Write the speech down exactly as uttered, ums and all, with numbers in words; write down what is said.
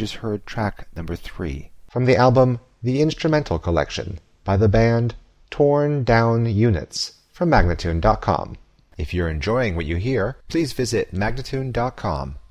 just heard track number three from the album The Instrumental Collection by the band Torn Down Units from Magnatune dot com. If you're enjoying what you hear, please visit Magnatune dot com